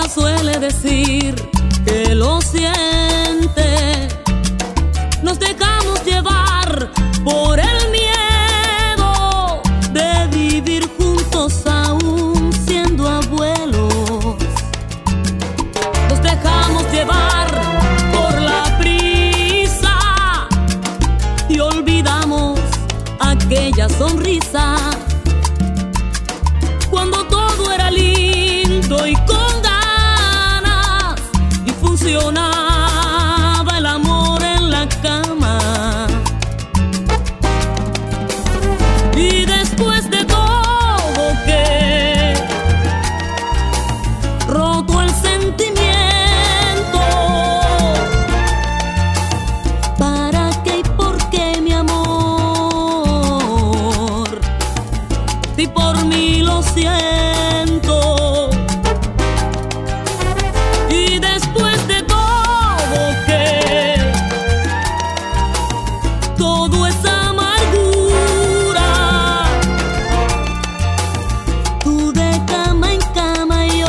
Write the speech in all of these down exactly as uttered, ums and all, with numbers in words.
suele decir que lo siente. Nos dejamos llevar por el miedo de vivir juntos aún siendo abuelos. Nos dejamos llevar por la prisa y olvidamos aquella sonrisa cuando todo era lindo y con ganas y funcionaba el amor en la cama. Y después de todo que roto el sentimiento, ¿para qué y por qué, mi amor? Si por mí lo siento. Y después de todo que todo es amargura, tú de cama en cama y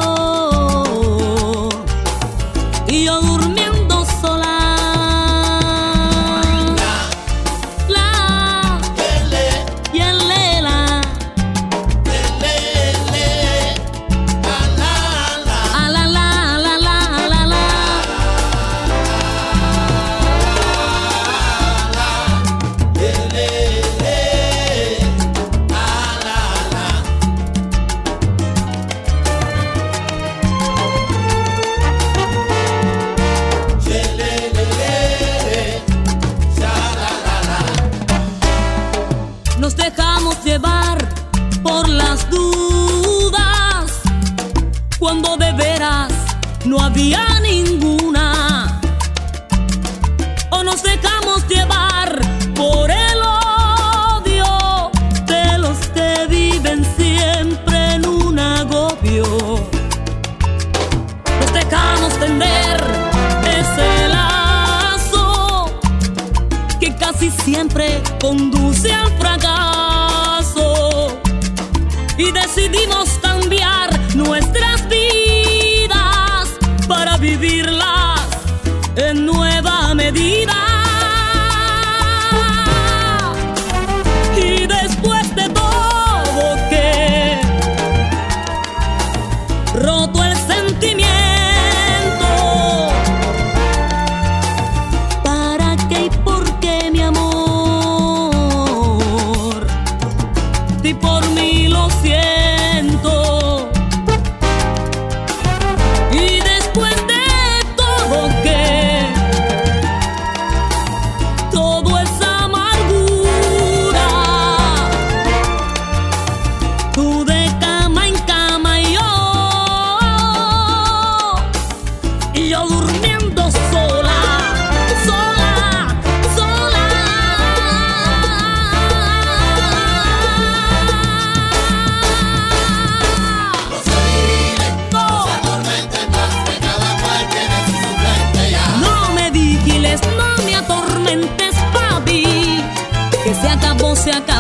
yo, y yo durmiendo sola. La, y el lela, a la la la la la la. Nos dejamos llevar por las dudas cuando de veras no había ninguna. O nos dejamos llevar por el odio de los que viven siempre en un agobio. Nos dejamos tender ese lazo que casi siempre conduce al fracaso, y decidimos cambiar nuestras vidas para vivirlas en nueva medida. Y después de todo que roto el sentimiento, ¿para qué y por qué, mi amor? Si por mí lo siento. Y después de todo que todo es amargura, tú de cama en cama y yo, y yo durmiendo sola, sola, sola. No me vigiles, no me atormentes, papi, que se acabó, se acabó.